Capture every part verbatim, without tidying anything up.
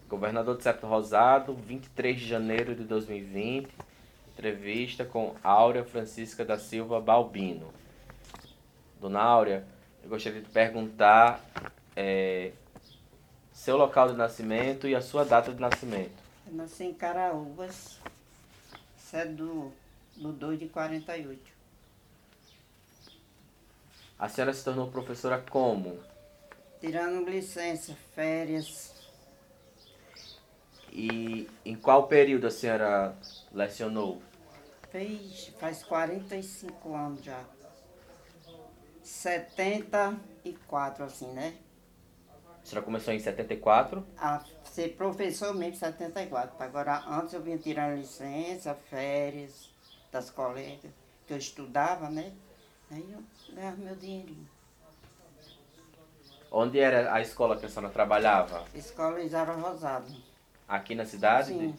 Governador de Septo Rosado, vinte e três de janeiro de dois mil e vinte. Entrevista com Áurea Francisca da Silva Balbino. Dona Áurea, eu gostaria de perguntar é, seu local de nascimento e a sua data de nascimento. Eu nasci em Caraúbas, sede do, do dois de quarenta e oito. A senhora se tornou professora como? Tirando licença, férias. E em qual período a senhora lecionou? Fez, faz quarenta e cinco anos já. setenta e quatro, assim, né? A senhora começou em setenta e quatro? A ser professor mesmo, setenta e quatro. Agora, antes eu vinha tirando licença, férias das colegas, que eu estudava, né? Aí eu ganhava meu dinheirinho. Onde era a escola que a senhora trabalhava? Escola Isaura Rosado. Aqui na cidade? Sim.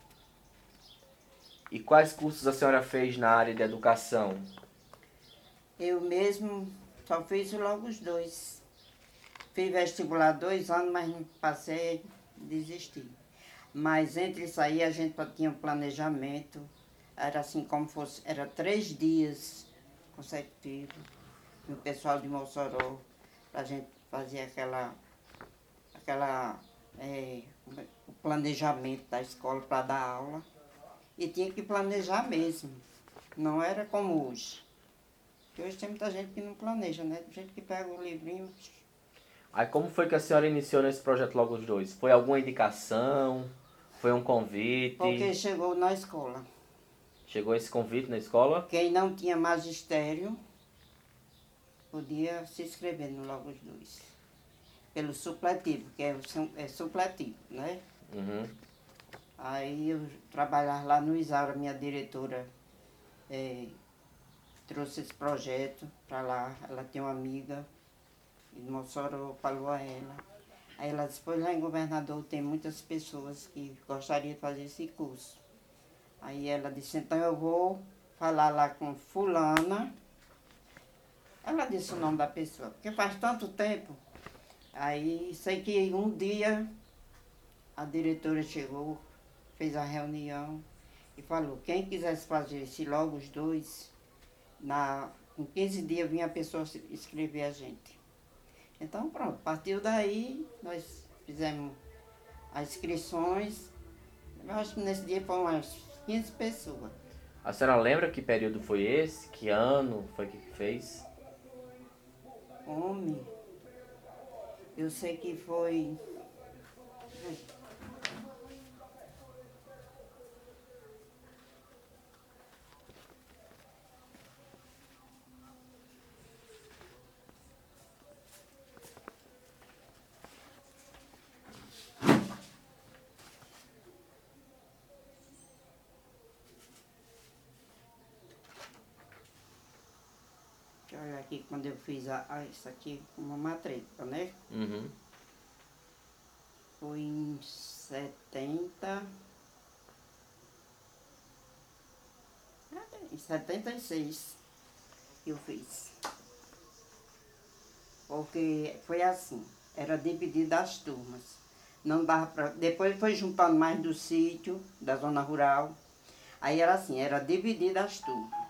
E quais cursos a senhora fez na área de educação? Eu mesmo só fiz logo os dois. Fiz vestibular dois anos, mas não passei, desisti. Mas entre isso aí a gente tinha um planejamento. Era assim como fosse, era três dias consecutivos. E o pessoal de Mossoró, a gente fazia aquela, aquela é, o planejamento da escola para dar aula. E tinha que planejar mesmo. Não era como hoje. Porque hoje tem muita gente que não planeja, né? Tem gente que pega o livrinho. Aí como foi que a senhora iniciou nesse projeto Logo os Dois? Foi alguma indicação? Foi um convite? Porque chegou na escola. Chegou esse convite na escola? Quem não tinha magistério podia se inscrever no Logo os Dois. Pelo supletivo, que é, é supletivo, né? Uhum. Aí eu trabalhava lá no Isaura, minha diretora é, trouxe esse projeto para lá. Ela tem uma amiga de Mossoró, falou a ela. Aí ela disse, pois lá em Governador tem muitas pessoas que gostariam de fazer esse curso. Aí ela disse, então eu vou falar lá com fulana. Ela disse o nome da pessoa, porque faz tanto tempo. Aí sei que um dia a diretora chegou, fez a reunião e falou, quem quisesse fazer esse Logo os Dois, na, em quinze dias vinha a pessoa escrever a gente. Então pronto, partiu daí, nós fizemos as inscrições. Eu acho que nesse dia foram umas quinze pessoas. A senhora lembra que período foi esse? Que ano foi que fez? Homem, eu sei que foi... Olha aqui, quando eu fiz a, a, isso aqui, uma matrícula, né? Uhum. Foi em setenta... Em setenta e seis que eu fiz. Porque foi assim, era dividido as turmas. Não dava pra, depois foi juntando mais do sítio, da zona rural. Aí era assim, era dividido as turmas.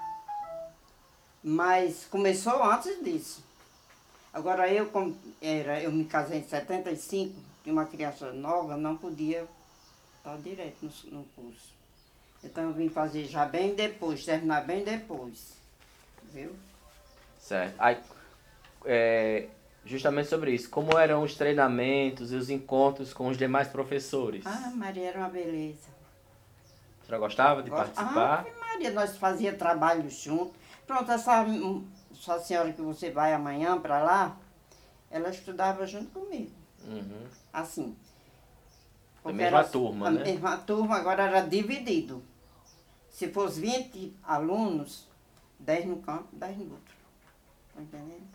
Mas começou antes disso. Agora eu, como era, eu me casei em setenta e cinco, tinha uma criança nova, não podia estar direto no, no curso. Então eu vim fazer já bem depois, terminar bem depois. Viu? Certo. Aí, é, justamente sobre isso, como eram os treinamentos e os encontros com os demais professores? Ah, Maria, era uma beleza. A senhora gostava de Gosto- participar? Ah, Maria, nós fazíamos trabalho juntos. Pronto, essa, hum, essa senhora que você vai amanhã para lá, ela estudava junto comigo. Uhum. Assim. A Porque mesma era- turma, a né? mesma turma, agora era dividido. Se fosse vinte alunos, dez no campo, dez no outro. Tá entendendo?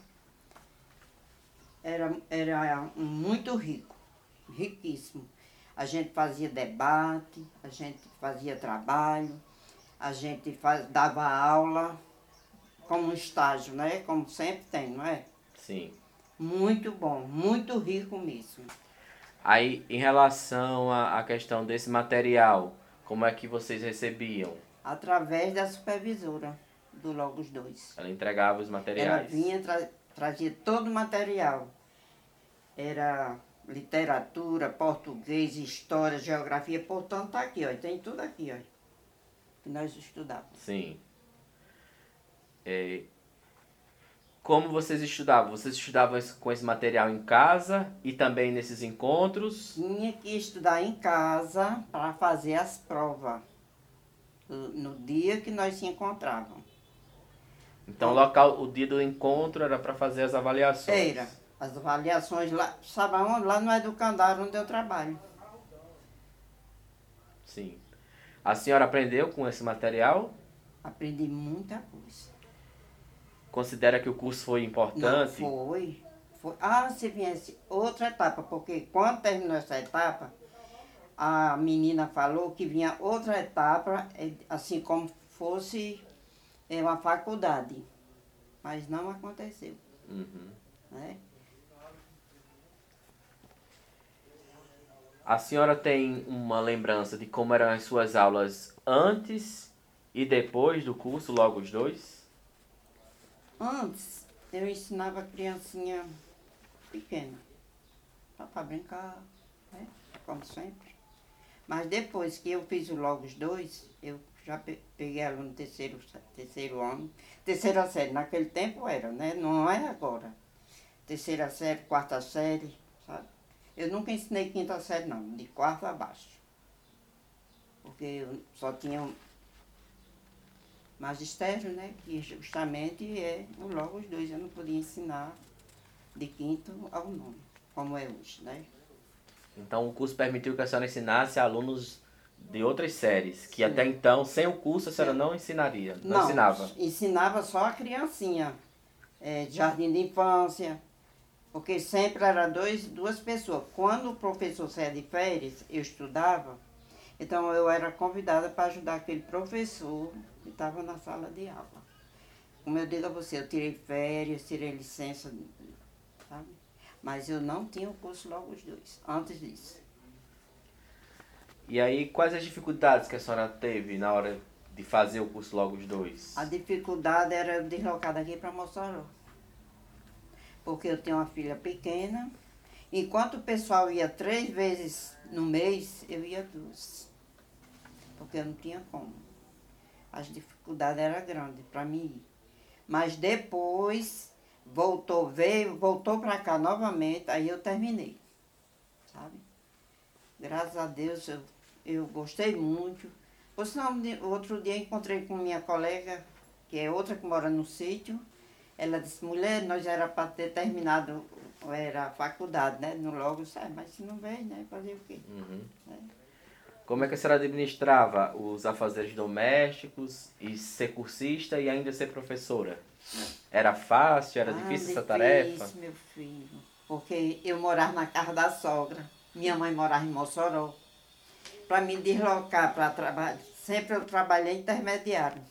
Era, era muito rico, riquíssimo. A gente fazia debate, a gente fazia trabalho, a gente faz, dava aula, como um estágio, né? Como sempre tem, não é? Sim. Muito bom, muito rico mesmo. Aí, em relação à à questão desse material, como é que vocês recebiam? Através da supervisora do Logos dois. Ela entregava os Ela materiais. vinha, tra trazia todo o material. Era literatura, português, história, geografia, portanto tá aqui, ó. Tem tudo aqui, ó. Que nós estudávamos. Sim. É, como vocês estudavam? Vocês estudavam esse- com esse material em casa e também nesses encontros? Tinha que estudar em casa para fazer as provas. No no dia que nós se encontrávamos. Então, o local, o dia do encontro era para fazer as avaliações. Era. As avaliações lá, sabe aonde? Lá no Educandário, onde eu trabalho. Sim. A senhora aprendeu com esse material? Aprendi muita coisa. Considera que o curso foi Não, importante? foi, foi. Ah, se viesse outra etapa, porque quando terminou essa etapa, a menina falou que vinha outra etapa, eh, assim como fosse eh, uma faculdade. Mas não aconteceu, Uhum. né? A senhora tem uma lembrança de como eram as suas aulas antes e depois do curso, logo os dois? Antes, eu ensinava a criancinha pequena, só para brincar, né? Como sempre. Mas depois que eu fiz o Logos dois, eu já pe- peguei ela no terceiro, terceiro ano. Terceira série, naquele tempo era, né? Não é agora. Terceira série, quarta série, sabe? Eu nunca ensinei quinta série, não, de quarta abaixo. Porque eu só tinha um magistério, né? Que justamente é o Logos dois. Eu não podia ensinar de quinto ao nono, como é hoje, né? Então, o curso permitiu que a senhora ensinasse alunos de outras séries, que Sim. até então, sem o curso, a senhora Sim. não ensinaria, não, ensinava. ensinava só a criancinha, é, de jardim de infância, porque sempre era dois, duas pessoas. Quando o professor saía de férias, eu estudava, então eu era convidada para ajudar aquele professor que estava na sala de aula. Como eu digo a você, eu tirei férias, tirei licença, sabe? Mas eu não tinha o curso logo os dois, antes disso. E aí, quais as dificuldades que a senhora teve na hora de fazer o curso logo os dois? A dificuldade era eu deslocar daqui para Mossoró. Porque eu tenho uma filha pequena. Enquanto o pessoal ia três vezes no mês, eu ia duas. Porque eu não tinha como. As dificuldades eram grandes para mim ir. Mas depois, voltou, veio, voltou para cá novamente, aí eu terminei. Sabe? Graças a Deus, eu, eu gostei muito. Por sinal, outro dia encontrei com minha colega, que é outra que mora no sítio. Ela disse, mulher, nós já era para ter terminado, era a faculdade, né? No logo, sai, mas se não veio, né? Fazer o quê? Uhum. É. Como é que a senhora administrava os afazeres domésticos e ser cursista e ainda ser professora? Era fácil? Era Ah, difícil essa difícil, tarefa? meu filho. Porque eu morava na casa da sogra. Minha mãe morava em Mossoró. Para me deslocar para trabalhar, sempre eu trabalhei intermediário.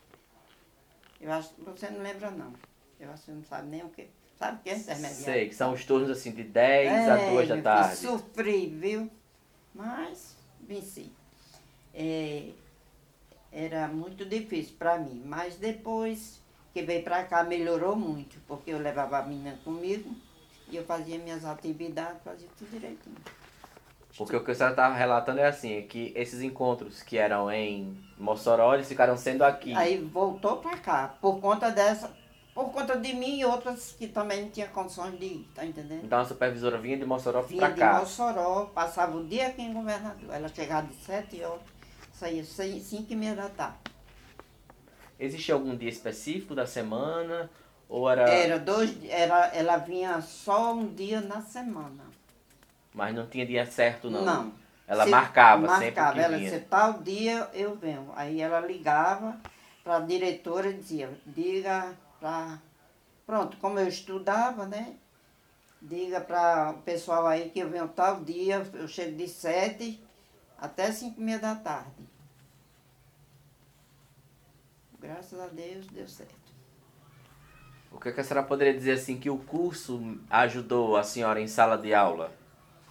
Eu acho que você não lembra, não. Eu acho que você não sabe nem o que. Sabe o que é intermediário? Sei, que são os turnos assim de dez É, a duas da meu tarde. filho, sofri, viu? Mas venci. É, era muito difícil para mim, mas depois que veio para cá melhorou muito, porque eu levava a menina comigo e eu fazia minhas atividades, fazia tudo direitinho. Porque o que a senhora estava relatando é assim, é que esses encontros que eram em Mossoró, eles ficaram sendo aqui. Aí voltou para cá, por conta dessa, por conta de mim e outras que também não tinham condições de ir, tá entendendo? Então a supervisora vinha de Mossoró Vinha para de cá. Mossoró, passava o dia aqui em Governador. Ela chegava de sete horas, saía seis, cinco e meia da tarde. Existia algum dia específico da semana? Ou era... Era dois, era, ela vinha só um dia na semana. Mas não tinha dia certo, não? Não. Ela Se- marcava, marcava, sempre que ela vinha. disse, tal dia eu venho. Aí ela ligava para a diretora e dizia, diga para... Pronto, como eu estudava, né? Diga para o pessoal aí que eu venho tal dia, eu chego de sete até cinco e meia da tarde. Graças a Deus deu certo. O que, é que a senhora poderia dizer assim que o curso ajudou a senhora em sala de aula?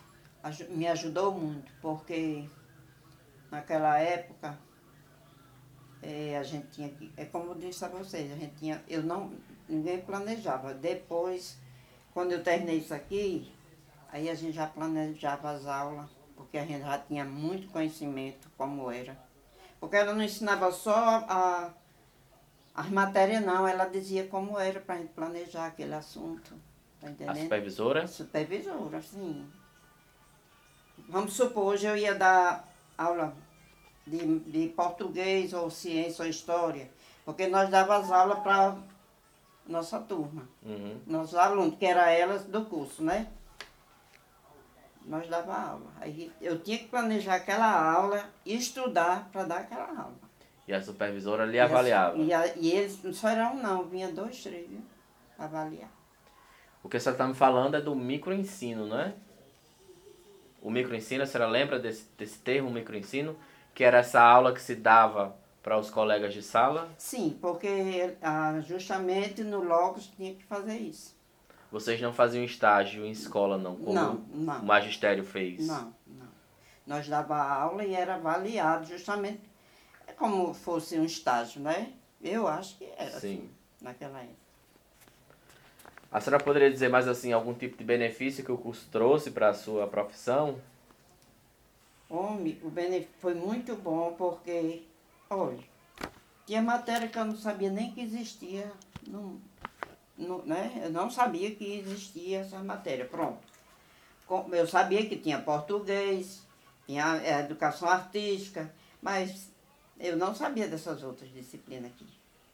aju- me ajudou muito, porque naquela época eh, a gente tinha que, é como eu disse a vocês, a gente tinha, eu não, ninguém planejava. Depois, quando eu terminei isso aqui, aí a gente já planejava as aulas, porque a gente já tinha muito conhecimento como era. Porque ela não ensinava só a, as matérias, não, ela dizia como era para a gente planejar aquele assunto. Tá A entendendo? supervisora? Supervisora, sim. Vamos supor, hoje eu ia dar aula de, de português, ou ciência, ou história, porque nós dávamos aula para nossa turma, Uhum. nossos alunos, que eram elas do curso, né? Nós dava aula. Aí eu tinha que planejar aquela aula e estudar para dar aquela aula. E a supervisora lhe E as- avaliava. E, a- e eles não só eram um, não, vinha dois, três, viu? Pra avaliar. O que a senhora está me falando é do microensino, não é? O microensino, a senhora lembra desse, desse termo, microensino? Que era essa aula que se dava para os colegas de sala? Sim, porque ah, justamente no Logos tinha que fazer isso. Vocês não faziam estágio em escola, não? Como Não, o não. magistério fez? Não, não. Nós dava aula e era avaliado justamente é como fosse um estágio, né? Eu acho que era Sim. assim, naquela época. A senhora poderia dizer mais assim, algum tipo de benefício que o curso trouxe para a sua profissão? Homem, o benefício foi muito bom porque, olha, tinha matéria que eu não sabia nem que existia, não, não, né? Eu não sabia que existia essa matéria, pronto. Com- Eu sabia que tinha português, tinha eh, educação artística, mas eu não sabia dessas outras disciplinas aqui.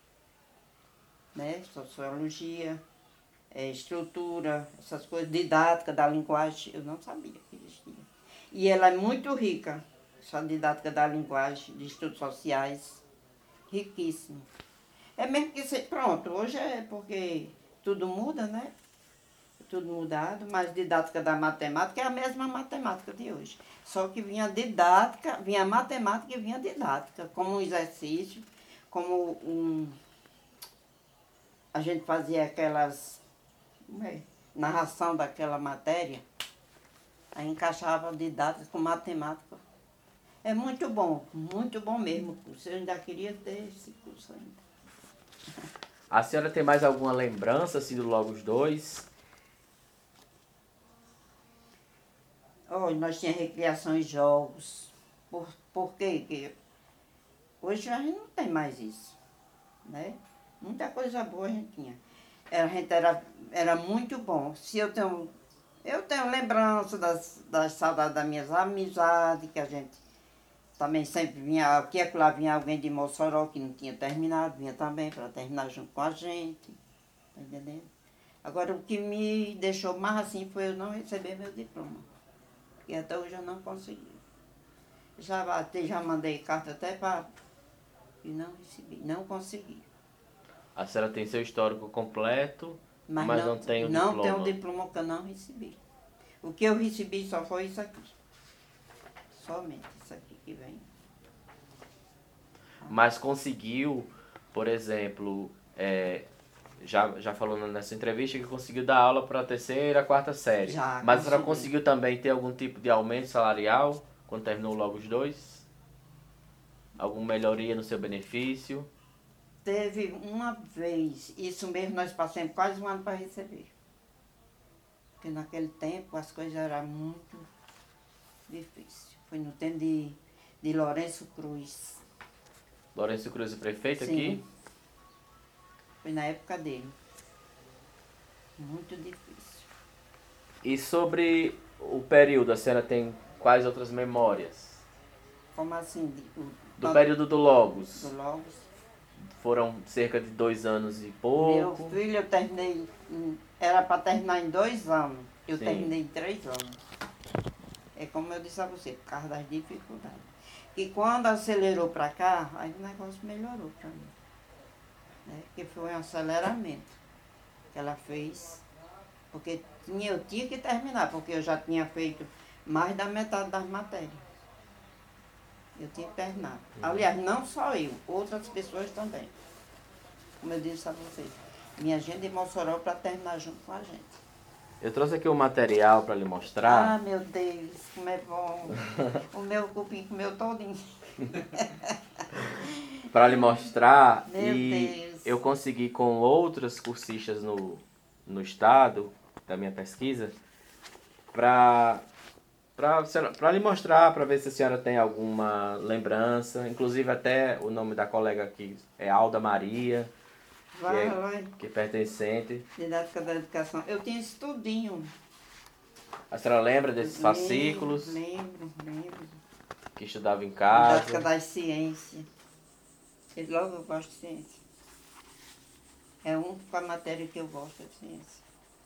Né? Sociologia, eh, estrutura, essas coisas, didática da linguagem, eu não sabia que existia. E ela é muito rica, essa didática da linguagem, de estudos sociais, riquíssimo. É mesmo que, se, pronto, hoje é porque tudo muda, né? Tudo mudado, mas didática da matemática é a mesma matemática de hoje. Só que vinha didática, vinha matemática e vinha didática, como um exercício, como um... A gente fazia aquelas... como é? Narração daquela matéria, aí encaixava didática com matemática. É muito bom, muito bom mesmo o curso. Eu ainda queria ter esse curso ainda. A senhora tem mais alguma lembrança assim do Logos dois? Hoje nós tínhamos recriação e jogos. Por, por quê? Que hoje a gente não tem mais isso, né? Muita coisa boa a gente tinha. A gente era, era muito bom. Se eu tenho, eu tenho lembrança das, das saudades das minhas amizades, que a gente também sempre vinha, aqui e lá vinha alguém de Mossoró que não tinha terminado, vinha também para terminar junto com a gente. Tá entendendo? Agora, o que me deixou mais assim foi eu não receber meu diploma. Porque até hoje eu não consegui. Já bati, já mandei carta até para... E não recebi, não consegui. A senhora tem seu histórico completo, mas, Mas, não, tem o não diploma. tem o diploma que eu não recebi. O que eu recebi só foi isso aqui. Somente isso aqui que vem. Mas conseguiu, por exemplo, é, já, já falou nessa entrevista que conseguiu dar aula para a terceira, quarta série. Já Mas a senhora consegui. conseguiu também ter algum tipo de aumento salarial quando terminou logo os dois? Alguma melhoria no seu benefício? Teve uma vez, isso mesmo nós passamos quase um ano para receber. Porque naquele tempo as coisas eram muito difíceis. Foi no tempo de, de Lourenço Cruz. Lourenço Cruz, o prefeito Sim. aqui? Foi na época dele. Muito difícil. E sobre o período, a senhora tem quais outras memórias? Como assim? De, o, Do período do Logos. do Logos. Foram cerca de dois anos e Meu pouco. filho, eu terminei, em- era para terminar em dois anos. Eu Sim. terminei em três anos. É como eu disse a você, por causa das dificuldades. E quando acelerou para cá, aí o negócio melhorou para mim. Né? Que foi um aceleramento que ela fez. Porque tinha, eu tinha que terminar, porque eu já tinha feito mais da metade das matérias. Eu tinha que terminar. Aliás, não só eu, outras pessoas também. Como eu disse a vocês, minha gente de Mossoró para terminar junto com a gente. Eu trouxe aqui um material para lhe mostrar. Ah, meu Deus, como é bom. O meu cupim comeu todinho. Para lhe mostrar. Meu e Deus. eu consegui com outras cursistas no, no estado da minha pesquisa para para lhe mostrar, para ver se a senhora tem alguma lembrança, inclusive até o nome da colega aqui é Alda Maria, que, Vai, é, vai. que é pertencente. Didática da educação. Eu tinha isso tudinho. A senhora lembra desses Lembro, fascículos Lembro, lembro. que estudava em Didática casa? das ciências. E logo eu gosto de ciência. É a única matéria que eu gosto de ciência.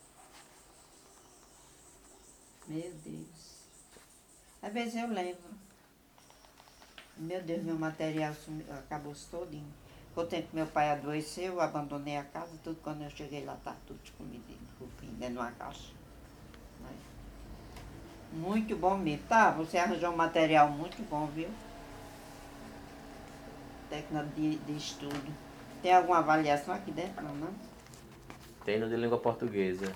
Meu Deus. Às vezes eu lembro. Meu Deus, meu material sumiu, acabou-se todinho. O tempo que meu pai adoeceu, eu abandonei a casa, tudo quando eu cheguei lá, estava tudo de comida dentro de uma caixa. Muito bom mesmo. Tá, você arranjou um material muito bom, viu? Técnica de, de estudo. Tem alguma avaliação aqui dentro, não, não? Tem no de língua portuguesa.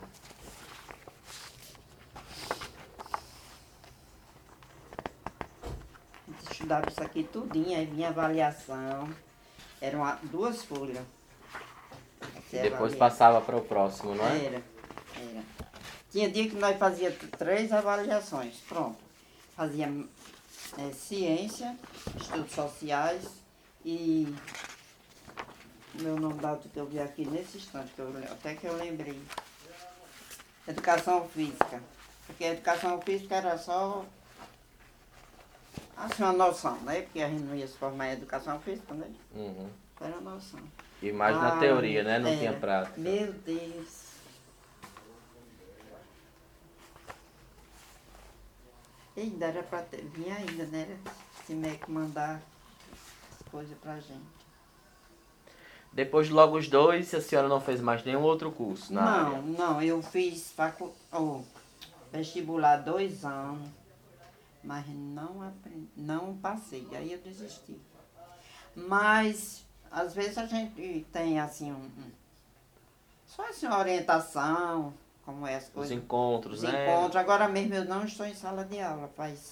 Eu estudava isso aqui tudinho, aí vinha avaliação. Eram a- duas folhas. E depois passava para o próximo, não é? Era, era. Tinha dia que nós fazíamos três avaliações, pronto. Fazia é, ciência, estudos sociais e meu nome da outra que eu vi aqui nesse instante, que eu, até que eu lembrei. Educação física. Porque a educação física era só assim, uma noção, né? Porque a gente não ia se formar em educação física, né? Uhum. Era uma noção. E mais na Ah, teoria, né? Não era. tinha prática. Meu Deus. E ainda era para ter, vinha ainda, né? Esse médico mandar as coisas pra gente. Depois, logo os dois, a senhora não fez mais nenhum outro curso na não, área? não, eu fiz facu... oh, vestibular dois anos, mas não aprendi, não passei, aí eu desisti. Mas, às vezes a gente tem assim um, um só assim uma orientação, como é as Os coisas. encontros, Os né? encontros. Agora mesmo eu não estou em sala de aula, faz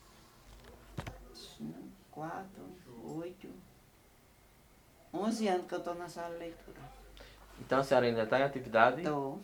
cinco, quatro, oito, onze anos que eu estou na sala de leitura. Então a senhora ainda está em atividade? Estou.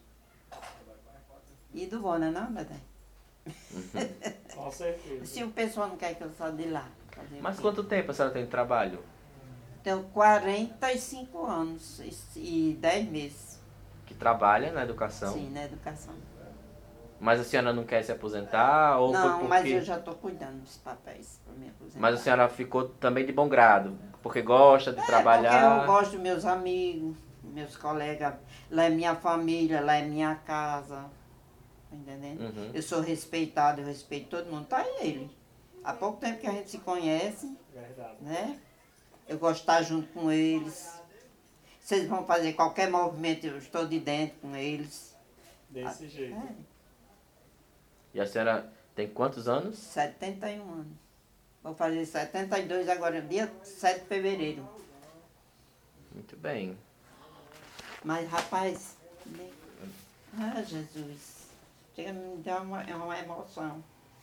E do bom, não é não, Bedé? Com certeza. Se o pessoal não quer que eu saia de lá. fazer o Mas quê? quanto tempo a senhora tem de trabalho? Tenho quarenta e cinco anos e dez meses. Que trabalha na educação? Sim, na educação. Mas a senhora não quer se aposentar? Ou foi Não, porque... mas eu já estou cuidando dos papéis para me aposentar. Mas a senhora ficou também de bom grado? Porque gosta de É, trabalhar? porque eu gosto dos meus amigos, meus colegas. Lá é minha família, lá é minha casa. Tá entendendo? Uhum. Eu sou respeitada, eu respeito todo mundo. Tá aí ele. Há pouco tempo que a gente se conhece, Verdade. né? Eu gosto de estar junto com eles. Se eles vão fazer qualquer movimento, eu estou de dentro com eles. Desse jeito. É, E a senhora tem quantos anos? setenta e um anos. Vou fazer setenta e dois agora, dia sete de fevereiro. Muito bem. Mas, rapaz, né? Ah, Jesus. Chega a me dar uma, é uma emoção.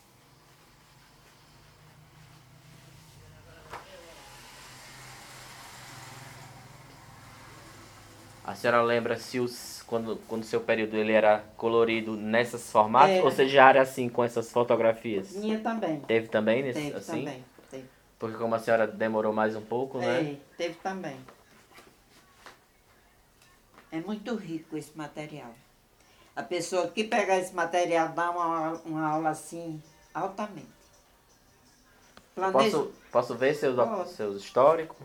A senhora lembra se os, quando, quando o seu período ele era colorido nessas formatos? Era. Ou você já era assim com essas fotografias? Minha também. Teve também nesse, Teve assim? também. Teve. Porque como a senhora demorou mais um pouco, né? É, teve também. É muito rico esse material. A pessoa que pegar esse material dá uma, uma aula assim, altamente. Planeja... Posso, posso ver seus, Pode. seus históricos?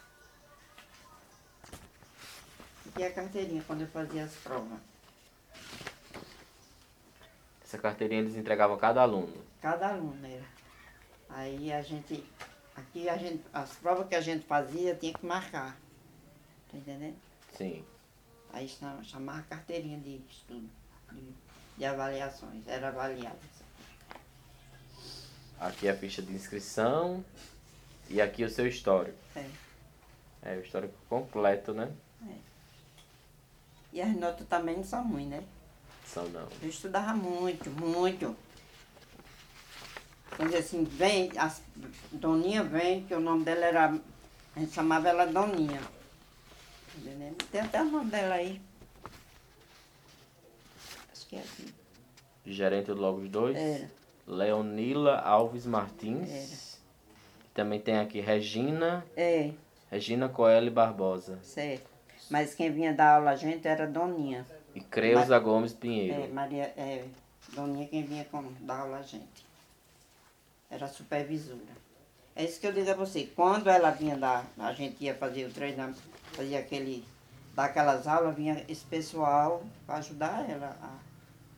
Aqui é a carteirinha quando eu fazia as provas. Essa carteirinha eles entregavam a cada aluno. Cada aluno era. Aí a gente, aqui a gente, as provas que a gente fazia tinha que marcar. Tá entendendo? Sim. Aí chama- chamava carteirinha de estudo, de, de avaliações, era avaliado. Aqui é a ficha de inscrição e aqui o seu histórico. É. É o histórico completo, né? E as notas também não são ruins, né? competição, não. Eu estudava muito, muito. Quando assim, vem, a Doninha vem, que o nome dela era, a gente chamava ela Doninha. Entendeu? Tem até o nome dela aí. Acho que é assim. Gerente do Logos dois? Era. Leonila Alves Martins. Era. Também tem aqui Regina, É, Regina Coelho Barbosa. certo. Mas quem vinha dar aula a gente era Doninha. E Creuza Gomes É, Pinheiro. Maria, é, Doninha quem vinha com, dar aula a gente. Era supervisora. É isso que eu digo a você. Quando ela vinha dar, a gente ia fazer o treinamento, fazia aquele, dar aquelas aulas, vinha esse pessoal para ajudar ela. A,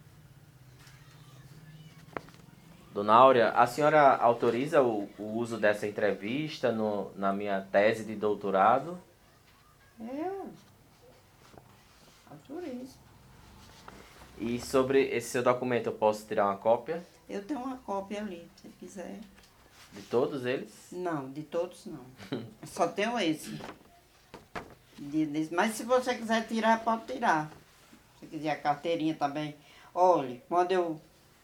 Dona Áurea, a senhora autoriza o, o uso dessa entrevista no, na minha tese de doutorado? eu autorizo. E sobre esse seu documento, eu posso tirar uma cópia Eu tenho uma cópia ali, se quiser. de todos eles? Não, de todos não. Só tenho esse. De- desse- mas se você quiser tirar, pode tirar. Se quiser a carteirinha também. Olha, quando eu.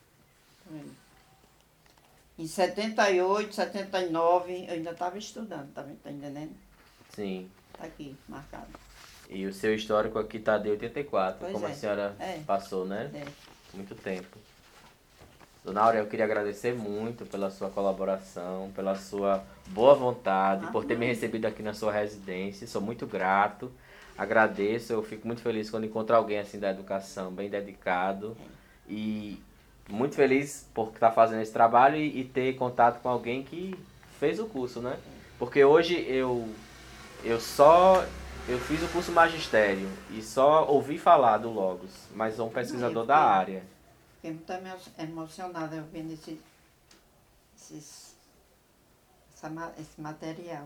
Em setenta e oito, setenta e nove, eu ainda estava estudando, tá, tá entendendo? Sim. Tá aqui, marcado. E o seu histórico aqui está de oitenta e quatro, Pois como é. a senhora É. passou, né? É. Muito tempo. Dona Áurea, eu queria agradecer muito pela sua colaboração, pela sua boa vontade, por ter me recebido aqui na sua residência. Sou muito grato. Agradeço, eu fico muito feliz quando encontro alguém assim da educação, bem dedicado. E muito feliz por estar fazendo esse trabalho e, e ter contato com alguém que fez o curso, né? Porque hoje eu, eu só... Eu fiz o curso magistério e só ouvi falar do Logos, mas sou um pesquisador da área. Fiquei muito emo- emocionada eu vendo esse, esses, essa ma- esse material.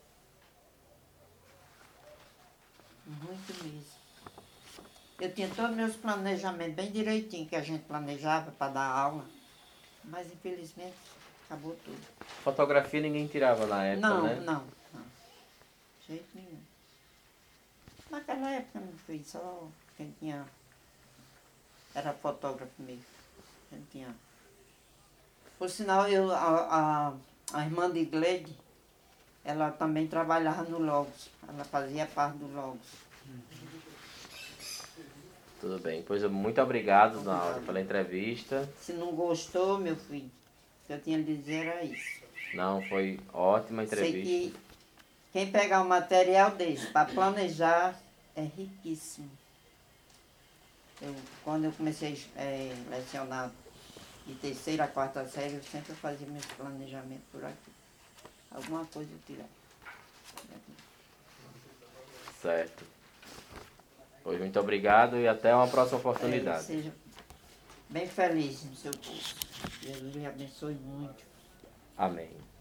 Muito mesmo. Eu tinha todos os meus planejamentos bem direitinho que a gente planejava para dar aula, mas infelizmente acabou tudo. Fotografia ninguém tirava na época, não, né? não, não. De jeito nenhum. Naquela época não fez, só quem tinha. Era fotógrafo mesmo. Quem tinha. Por sinal, eu, a, a, a irmã de Gleide, ela também trabalhava no Logos. Ela fazia parte do Logos. Tudo bem. Pois muito obrigado, Dona Obrigado. Áurea, pela entrevista. Se não gostou, meu filho, o que eu tinha a dizer era isso. Não, foi ótima Sei entrevista. que quem pegar um material desse para planejar é riquíssimo. Eu, quando eu comecei a é, lecionar de terceira a quarta série, eu sempre fazia meus planejamentos por aqui. Alguma coisa eu tirava. Certo. Pois muito obrigado e até uma próxima É, oportunidade. seja bem feliz no seu curso. Jesus lhe abençoe muito. Amém.